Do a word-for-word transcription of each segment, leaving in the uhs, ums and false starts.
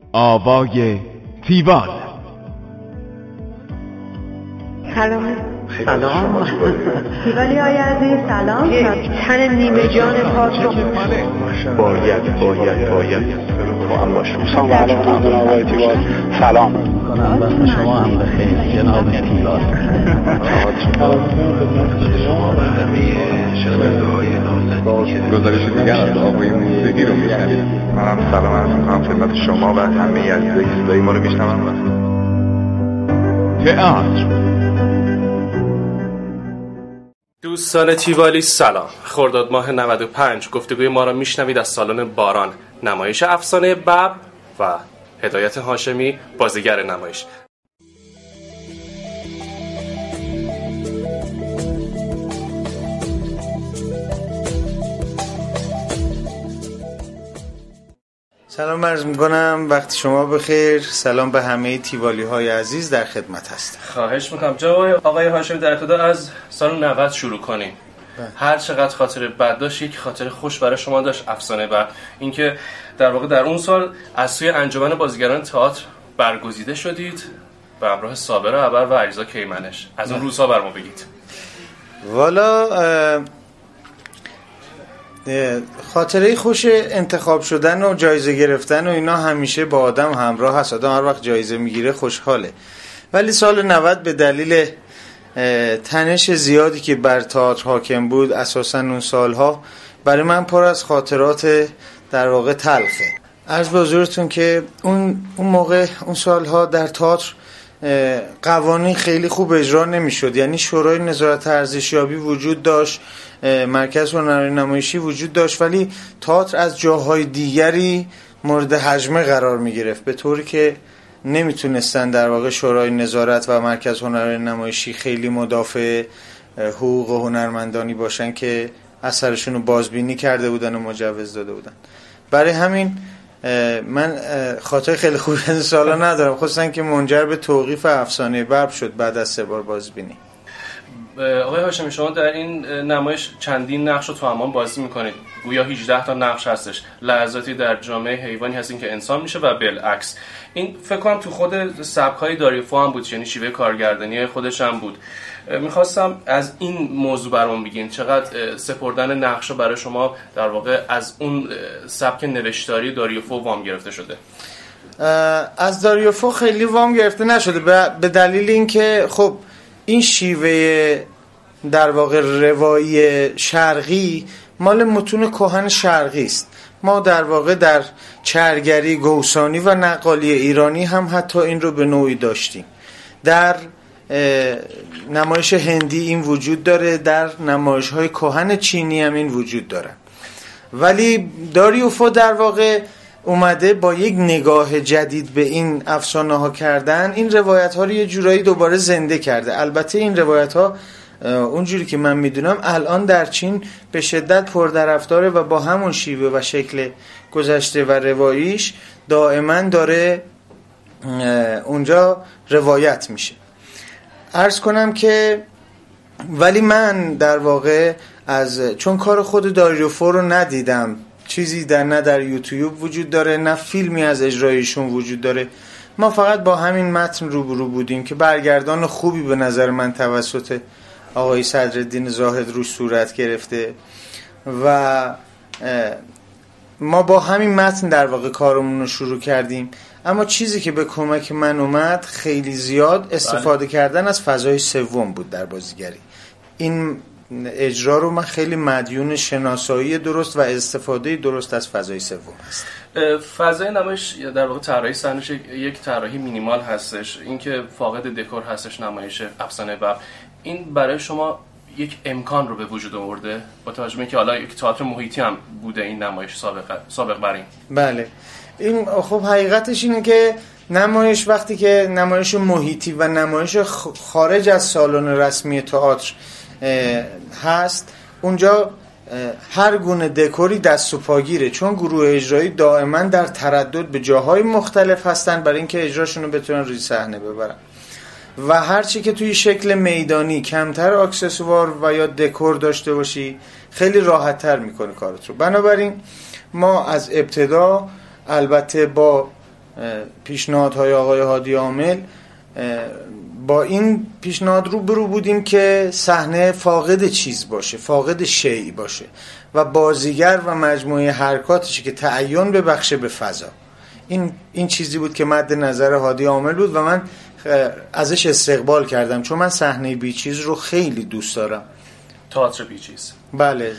آوای تیوال. سلام. سلام تیوالی های عزیز سلام. تن نیمه جان پاک رو باید باید باید با هم باشم. سلام علیکم جناب آقای تیوال. سلام کنم وقت شما هم بخیر جناب تیوال. شما برنامه شنونده‌های نازنین گزارش دیگر از آقای موسیقی رو میشنوید. منم سلام عرض می‌کنم خدمت شما و همه عزیزایی که صدای ما رو میشنون. تئاتر. دوستان تیوالی سلام. خرداد ماه نود و پنج گفتگوی ما را میشنوید از سالن باران، نمایش افسانه ببر و هدایت هاشمی بازیگر نمایش. سلام عرض میکنم، وقت شما بخیر. سلام به همه تیوالی های عزیز، در خدمت هستم. خواهش میکنم جناب آقای هاشمی در ابتدا از سال نود شروع کنیم. هر چقدر خاطر بد داشت یک خاطر خوش برای شما داشت افسانه ببر، اینکه در واقع در اون سال از سوی انجمن بازیگران تئاتر برگزیده شدید به همراه صابر ابر و علیرضا کیمنش. از اون روزها برام بگید. والا خاطره خوش انتخاب شدن و جایزه گرفتن و اینا همیشه با آدم همراه هست. آدم هر وقت جایزه میگیره خوشحاله. ولی سال نود به دلیل تنش زیادی که بر تئاتر حاکم بود، اساساً اون سالها برای من پر از خاطرات در واقع تلخه. عرض به حضورتون که اون اون موقع اون سالها در تئاتر قوانین خیلی خوب اجرا نمیشد. یعنی شورای نظارت ارزشیابی وجود داشت، مرکز هنری نمایشی وجود داشت، ولی تئاتر از جاهای دیگری مورد هجمه قرار می گرفت، به طوری که نمیتونستن در واقع شورای نظارت و مرکز هنری نمایشی خیلی مدافع حقوق و هنرمندانی باشن که اثرشون رو بازبینی کرده بودن و مجوز داده بودن. برای همین من خاطر خیلی خوبی از سالا ندارم، خصوصا که منجر به توقیف افسانه ببر شد بعد از سه بار بازبینی. آقای هاشمی شما در این نمایش چندین نقش رو تو همان بازی میکنید، گویا هجده تا نقش هستش. لحظاتی در جامعه حیوانی هستین که انسان میشه و بالعکس. این فکر کنم تو خود سبک‌های داریوفو هم بود، یعنی شیوه کارگردانی خودش هم بود. میخواستم از این موضوع برام بگین، چقدر سپردن نقش برای شما در واقع از اون سبک نوشتاری داریوفو وام گرفته شده؟ از داریوفو خیلی وام گرفته نشده، به دلیل اینکه خب این شیوه در واقع روایی شرقی مال متون کهن شرقی است. ما در واقع در چرگری، گوسانی و نقالی ایرانی هم حتی این رو به نوعی داشتیم. در نمایش هندی این وجود داره، در نمایش های کهن چینی هم این وجود داره. ولی داریوفو در واقع اومده با یک نگاه جدید به این افسانه ها کردن، این روایت ها رو یه جورایی دوباره زنده کرده. البته این روایت ها اونجوری که من میدونم الان در چین به شدت پرطرفداره و با همون شیوه و شکل گذشته و رواییش دائما داره اونجا روایت میشه. عرض کنم که ولی من در واقع از چون کار خود داریوفو رو ندیدم، چیزی در نه در یوتیوب وجود داره نه فیلمی از اجرایشون وجود داره، ما فقط با همین متن روبرو بودیم که برگردان خوبی به نظر من توسط آقای صدرالدین زاهد روش صورت گرفته و ما با همین متن در واقع کارمون رو شروع کردیم. اما چیزی که به کمک من اومد خیلی زیاد استفاده بله. کردن از فضای سوم بود در بازیگری. این اجرا رو من خیلی مدیون شناسایی درست و استفاده درست از فضای سوم هست. فضای نمایش در واقع طراحی صحنه‌ش یک طراحی مینیمال هستش، اینکه فاقد دکور هستش نمایش افسانه ببر. این برای شما یک امکان رو به وجود آورده با توجه به اینکه حالا یک تئاتر محیطی هم بوده این نمایش سابق سابق بر این. بله این خب حقیقتش اینه که نمایش وقتی که نمایش محیطی و نمایش خارج از سالن رسمی تئاتر هست، اونجا هر گونه دکوری دست و پاگیره، چون گروه اجرایی دائما در تردد به جاهای مختلف هستن برای اینکه اجراشون رو بتونن روی صحنه ببرن و هر چی که توی شکل میدانی کمتر اکسسوار و یا دکور داشته باشی خیلی راحت تر میکنه کارت رو. بنابراین ما از ابتدا البته با پیشنهادهای آقای هادی عامل با این پیشنهاد رو برو بودیم که صحنه فاقد چیز باشه، فاقد شیء باشه و بازیگر و مجموعه حرکاتش که تعین ببخشه به فضا. این این چیزی بود که مد نظر هادی عامل بود و من ازش استقبال کردم، چون من صحنه بیچیز رو خیلی دوست دارم. تئاتر بیچیز. بله.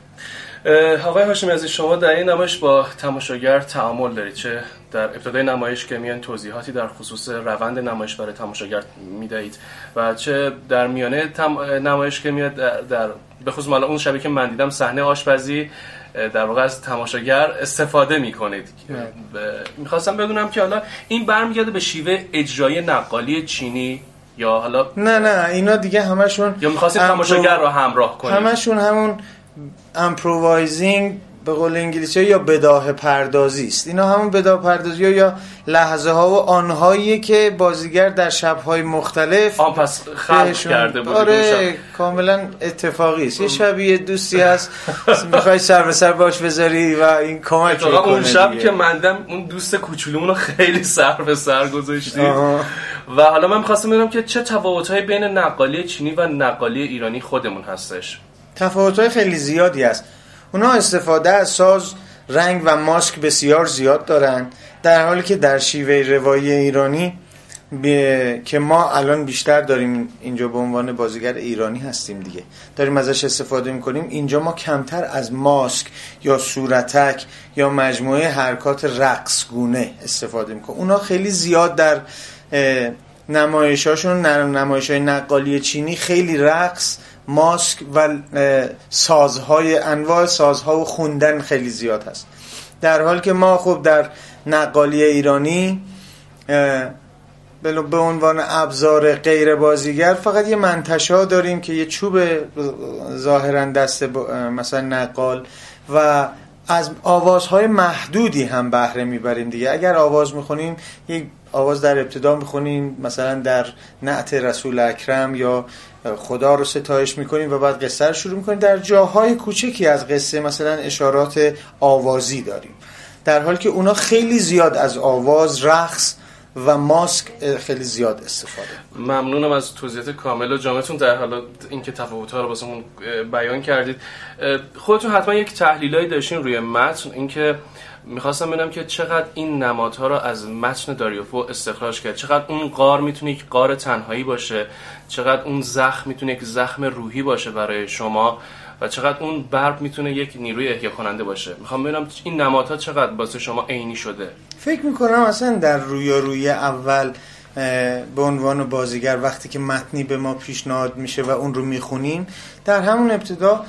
آقای هاشمی عزیز، شما در این نمایش با تماشاگر تعامل دارید، چه در ابتدای نمایش که میان توضیحاتی در خصوص روند نمایش برای تماشاگر میدهید و چه در میانه تم... نمایش که میاد در, در... به خصوص مالا اون شبیه که من دیدم صحنه آشپزی در واقع از تماشاگر استفاده میکنید. ب... میخواستم بدونم که حالا این برمیگرده به شیوه اجرایی نقالی چینی یا حالا نه نه اینا دیگه همشون یا میخواستید تماشاگر رو همراه کنید؟ همشون همون امپرووایزینگ به قول انگلیسی یا بداهه پردازی است. اینا همون بداهه پردازی یا لحظه ها و آنهایی که بازیگر در شب‌های مختلف آن پس خلق کرده بود. آره کاملا اتفاقی است. یه شبیه دوستی هست میخوای سر به سر باش بذاری و این کمک میکنه. اون شب که مندم اون دوست کوچولومون رو خیلی سر به سر گذاشتید. و حالا من می‌خواستم بدونم که چه تفاوت‌هایی بین نقالی چینی و نقالی ایرانی خودمون هستش؟ تفاوت‌های خیلی زیادی است. اونا استفاده از ساز، رنگ و ماسک بسیار زیاد دارن، در حالی که در شیوه روایی ایرانی بی... که ما الان بیشتر داریم اینجا به عنوان بازیگر ایرانی هستیم دیگه، داریم ازش استفاده میکنیم، اینجا ما کمتر از ماسک یا صورتک یا مجموعه حرکات رقصگونه استفاده میکنیم. اونا خیلی زیاد در نمایشاشون، نمایش‌های نقالی چینی خیلی رقص، ماسک و سازهای انواع سازها و خوندن خیلی زیاد هست، در حالی که ما خب در نقالی ایرانی به عنوان ابزار غیر بازیگر فقط یه منتشا داریم که یه چوب ظاهرا دست مثلا نقال و از آوازهای محدودی هم بهره میبریم دیگه. اگر آواز میخونیم یک آواز در ابتدا میخونیم مثلا در نعت رسول اکرم یا خدا رو ستایش میکنیم و بعد قصه رو شروع میکنیم، در جاهای کوچکی از قصه مثلا اشارات آوازی داریم، در حالی که اونا خیلی زیاد از آواز، رقص و ماسک خیلی زیاد استفاده. ممنونم از توضیحات کامل و جامعتون در حالا اینکه تفاوت‌ها رو واسمون بیان کردید. خودتون حتما یک تحلیلایی داشتین روی متن، اینکه میخواستم ببینم که چقدر این نمادها رو از متن داریوفو استخراج کرد، چقدر اون غار میتونه یک غار تنهایی باشه، چقدر اون زخم میتونه یک زخم روحی باشه برای شما و چقدر اون برق میتونه یک نیروی احیا کننده باشه. میخوام ببینم این نمادها چقدر واسه شما عینی شده. فکر میکنم اصلا در رویارویی اول به عنوان بازیگر وقتی که متنی به ما پیشنهاد میشه و اون رو میخونیم، در همون ابتدا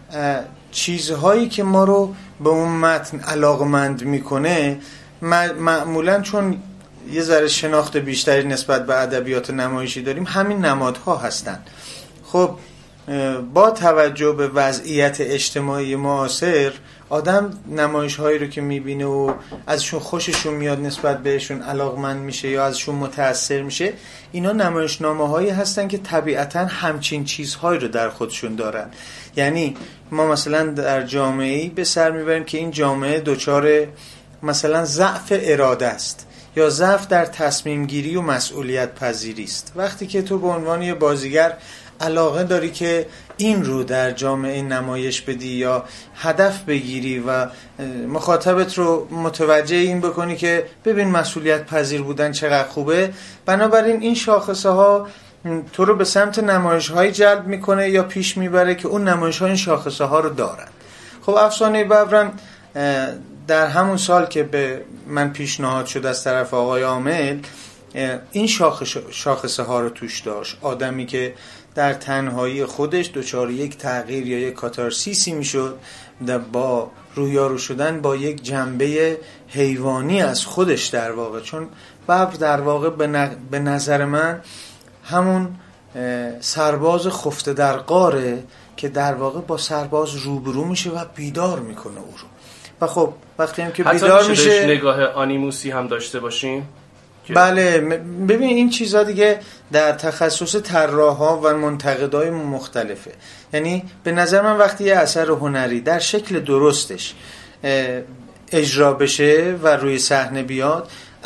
چیزهایی که ما رو به اون متن علاقمند میکنه معمولا چون یه ذره شناخت بیشتری نسبت به ادبیات نمایشی داریم همین نمادها هستن. خب با توجه به وضعیت اجتماعی معاصر آدم نمایش‌هایی رو که می‌بینه و ازشون خوششون میاد، نسبت بهشون علاقمند میشه یا ازشون متأثر میشه، اینا نمایشنامه‌هایی هستن که طبیعتاً همچین چیزهایی رو در خودشون دارن. یعنی ما مثلا در جامعه‌ای به سر میبریم که این جامعه دچار مثلا ضعف اراده است یا ضعف در تصمیم گیری و مسئولیت پذیری است. وقتی که تو به عنوان یه بازیگر علاقه داری که این رو در جامعه نمایش بدی یا هدف بگیری و مخاطبت رو متوجه این بکنی که ببین مسئولیت پذیر بودن چقدر خوبه، بنابراین این شاخصه ها تو رو به سمت نمایش های جلب میکنه یا پیش میبره که اون نمایش ها این شاخصه ها رو دارن. خب افسانه ببرم در همون سال که به من پیشنهاد شد از طرف آقای عامل، این شاخصه ها رو توش داشت. آدمی که در تنهایی خودش دچار یک تغییر یا یک کاتارسیسی میشد با رویارو شدن با یک جنبه حیوانی از خودش در واقع، چون ببر در واقع به نظر من همون سرباز خفته در غاره که در واقع با سرباز روبرو میشه و بیدار میکنه او رو. و خب وقتی هم که بیدار میشه حتی نگاه آنیموسی هم داشته باشیم. بله ببین این چیزا دیگه در تخصص طراحا و منتقدای مختلفه. یعنی به نظر من وقتی یه اثر هنری در شکل درستش اجرا بشه و روی صحنه بیاد،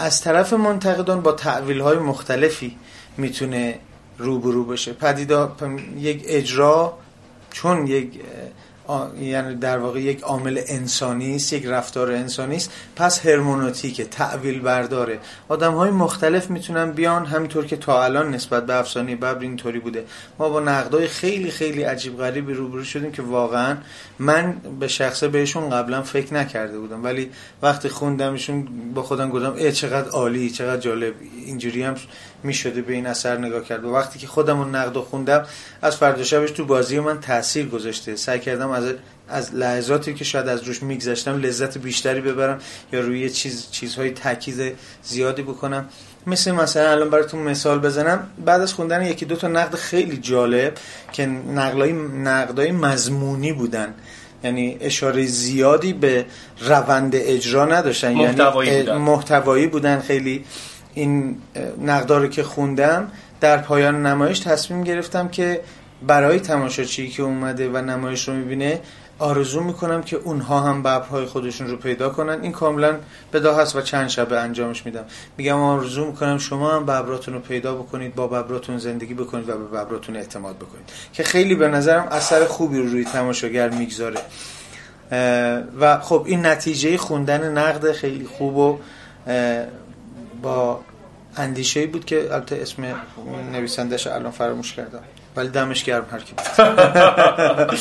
از طرف منتقدان با تأویل‌های مختلفی میتونه روبرو بشه. پدیدار یک اجرا چون یک یعنی در واقع یک عامل انسانی است، یک رفتار انسانی است، پس هرمونوتیکه، تأویل برداره. آدم‌های مختلف میتونن بیان، همینطور که تا الان نسبت به افسانه ببر اینطوری بوده. ما با نقدای خیلی خیلی عجیب غریبی روبرو شدیم که واقعا من به شخصه بهشون قبلا فکر نکرده بودم، ولی وقتی خوندمشون با خودم گفتم ای چقدر عالی، چقدر جالب، اینجوری هم میشده به این اثر نگاه کرد. و وقتی که خودمون نقد خوندم از فردا شبش تو بازی من تاثیر گذاشته. سعی کردم از از لحظاتی که شاید از روش میگذشتم لذت بیشتری ببرم یا روی چیز چیزهای تاکید زیادی بکنم. مثل مثلا الان براتون مثال بزنم، بعد از خوندن یکی دو تا نقد خیلی جالب که نقدای نقدای مضمونی بودن، یعنی اشاره زیادی به روند اجرا نداشتن، محتوایی یعنی بودن. محتوایی بودن خیلی. این نقدا رو که خوندم در پایان نمایش تصمیم گرفتم که برای تماشاچی که اومده و نمایش رو میبینه آرزو میکنم که اونها هم ببرهای خودشون رو پیدا کنن. این کاملا بداهه است و چند شبه انجامش میدم. میگم آرزو میکنم شما هم ببراتون رو پیدا بکنید، با ببراتون زندگی بکنید و به ببراتون اعتماد بکنید، که خیلی به نظرم اثر خوبی رو روی تماشاگر میگذاره. و خب این نتیجه خوندن نقد خیلی خوب و با اندیشه‌ای بود که البته اسم نویسنده‌اش الان فراموش کردم، ولی دمش گرم هر کی بود.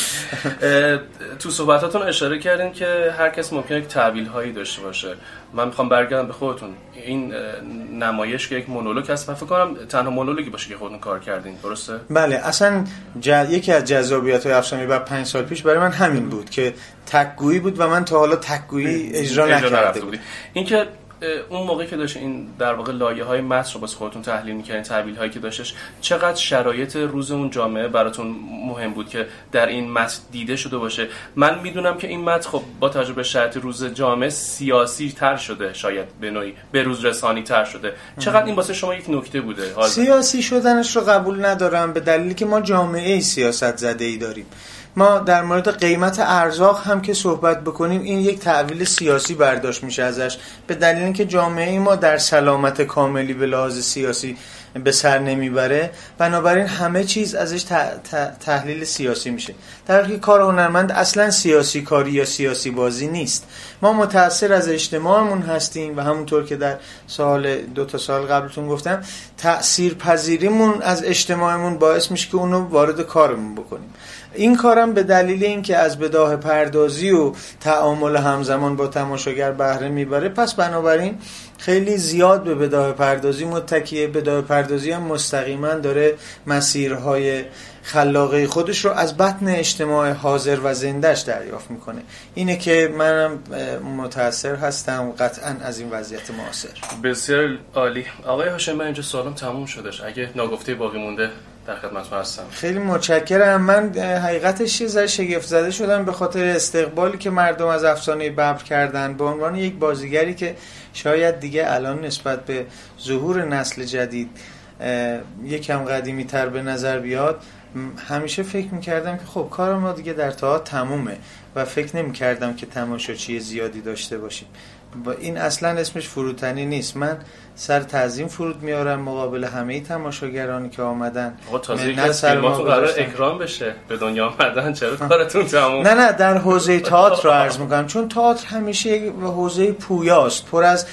تو صحبتاتون اشاره کردین که هر کس ممکنه یک تعبیرهایی داشته باشه. من میخوام برگردم به خودتون. این نمایش که یک مونولوگ هست و فکر کنم تنها مونولوگی باشه که خودتون کار کردین، درسته؟ بله، اصلا ج... یکی از جذابیت‌های افسانه ببر پنج سال پیش برای من همین بود که تک‌گویی بود و من تا حالا تک‌گویی اجرا نکرده بودم. این که اون موقعی که داشت این در واقع لایه‌های متن رو واسه خودتون تحلیل می‌کردین، تعبیرهایی که داشتش، چقدر شرایط روز اون جامعه براتون مهم بود که در این متن دیده شده باشه؟ من میدونم که این متن خب با توجه به شرایط روز جامعه سیاسی تر شده، شاید به نوعی به روز رسانی تر شده. چقدر این واسه شما یک نکته بوده؟ حال سیاسی شدنش رو قبول ندارم، به دلیلی که ما جامعه سیاست زده‌ای داریم. ما در مورد قیمت ارزاق هم که صحبت بکنیم این یک تعویل سیاسی برداشت میشه ازش، به دلیل اینکه جامعه ما در سلامت کاملی به لحاظ سیاسی به سر نمیبره، بنابراین همه چیز ازش تحلیل سیاسی میشه، در حالی که کار هنرمند اصلا سیاسی کاری یا سیاسی بازی نیست. ما متأثر از اجتماعمون هستیم و همونطور که در سال دو تا سال قبلتون گفتم، تأثیر پذیریمون از اجتماعمون باعث میشه که اونو وارد کارمون بکنیم. این کارم به دلیل اینکه از بداهه پردازی و تعامل همزمان با تماشاگر بهره میبره، پس بنابراین خیلی زیاد به بداهه پردازی متکیه. بداهه پردازی هم مستقیما داره مسیرهای خلاقه خودش رو از بطن اجتماع حاضر و زندهش دریافت میکنه. اینه که منم متأثر هستم قطعا از این وضعیت معاصر. بسیار عالی. آقای هاشمی، من اینجا سوالم تموم شدش، اگه ناگفته باقی مونده در خدمتتون هستم. خیلی متشکرم. من حقیقتش یه ذره شگفت زده شدم به خاطر استقبالی که مردم از افسانه ببر کردن به عنوان یک بازیگری که شاید دیگه الان نسبت به ظهور نسل جدید یکم قدیمی تر به نظر بیاد. همیشه فکر میکردم که خب کار ما دیگه در تئاتر تمومه و فکر نمیکردم که تماشاچی زیادی داشته باشیم. با این اصلا اسمش فروتنی نیست. من سر تعظیم فرود میارم مقابل همه تماشاگرانی که آمدن. آقا تازه که فیلماتون قرار اکرام بشه، به دنیا آمدن، چرا کارتون تموم؟ نه نه، در حوزه تئاتر رو عرض میکنم، چون تئاتر همیشه یک حوزه پویاست، پر از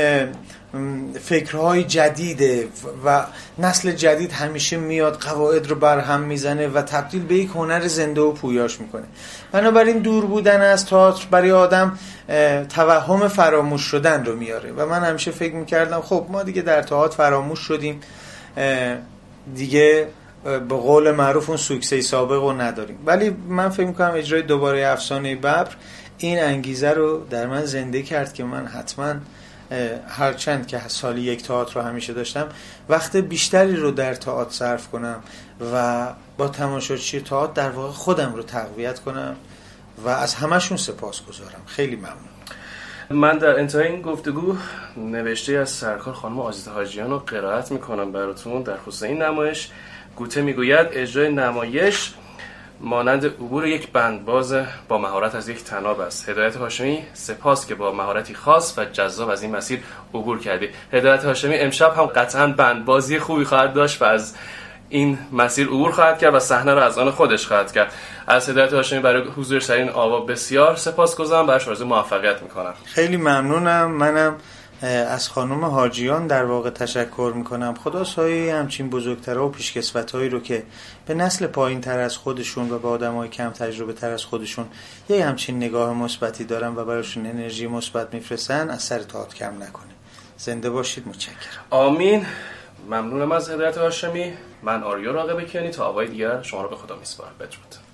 فکرهای جدیده و نسل جدید همیشه میاد قواعد رو برهم میزنه و تبدیل به یک هنر زنده و پویاش میکنه. بنابراین دور بودن از تئاتر برای آدم توهم فراموش شدن رو میاره و من همیشه فکر میکردم خب ما دیگه در تئاتر فراموش شدیم، دیگه به قول معروف اون سوکسه سابق رو نداریم. ولی من فکر میکنم اجرای دوباره افسانه ببر این انگیزه رو در من زنده کرد که من حتما هرچند که سالی یک تئاتر رو همیشه داشتم، وقت بیشتری رو در تئاتر صرف کنم و با تماشاچی تئاتر در واقع خودم رو تقویت کنم و از همشون سپاسگزارم. خیلی ممنون. من در انتهای این گفتگو نوشته از سرکار خانم آزیتا حاجیان رو قرائت میکنم براتون در خصوص این نمایش. گوته میگوید اجرای نمایش مانند عبور یک بندباز با مهارت از یک طناب است. هدایت هاشمی، سپاس که با مهارتی خاص و جذاب از این مسیر عبور کردی. هدایت هاشمی امشب هم قطعاً بندبازی خوبی خواهد داشت و از این مسیر عبور خواهد کرد و صحنه را از آن خودش خواهد کرد. از هدایت هاشمی برای حضورش در این آوا بسیار سپاسگزارم، براش آرزوی موفقیت میکنم. خیلی ممنونم. منم از خانم حاجیان در واقع تشکر میکنم. خدا سایه همچین بزرگترها و پیشکسوتایی رو که به نسل پایین تر از خودشون و به آدمای کم تجربه تر از خودشون یه همچین نگاه مثبتی دارن و براشون انرژی مثبت میفرستن از سر تئاتر کم نکنه. زنده باشید. متشکرم. آمین. ممنونم از هدایت هاشمی. من آریا راغب کیانی. تا آوای دیگر شما رو به خدا میسپارم. بدرود.